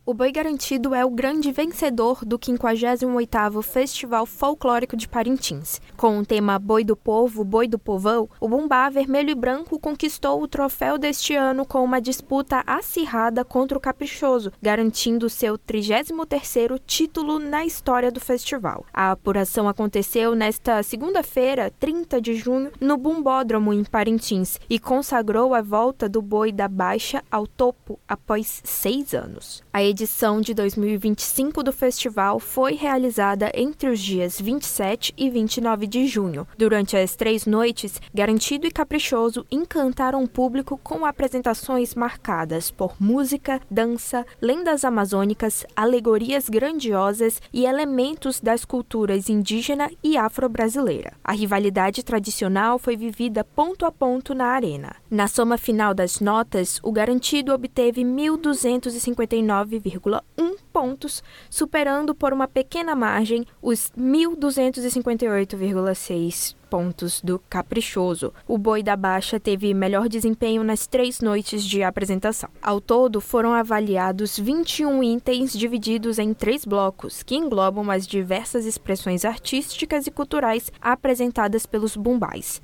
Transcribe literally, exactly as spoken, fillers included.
O Boi Garantido é o grande vencedor do quinquagésimo oitavo Festival Folclórico de Parintins. Com o tema Boi do Povo, Boi do Povão, o Bumbá Vermelho e Branco conquistou o troféu deste ano com uma disputa acirrada contra o Caprichoso, garantindo seu trigésimo terceiro título na história do festival. A apuração aconteceu nesta segunda-feira, trinta de junho, no Bumbódromo, em Parintins, e consagrou a volta do Boi da Baixa ao topo após seis anos. A edição de dois mil e vinte e cinco do festival foi realizada entre os dias vinte e sete e vinte e nove de junho. Durante as três noites, Garantido e Caprichoso encantaram o público com apresentações marcadas por música, dança, lendas amazônicas, alegorias grandiosas e elementos das culturas indígena e afro-brasileira. A rivalidade tradicional foi vivida ponto a ponto na arena. Na soma final das notas, o Garantido obteve mil duzentos e cinquenta e nove vírgula um pontos, superando por uma pequena margem os mil duzentos e cinquenta e oito vírgula seis pontos do Caprichoso. O Boi da Baixa teve melhor desempenho nas três noites de apresentação. Ao todo, foram avaliados vinte e um itens divididos em três blocos, que englobam as diversas expressões artísticas e culturais apresentadas pelos bumbás.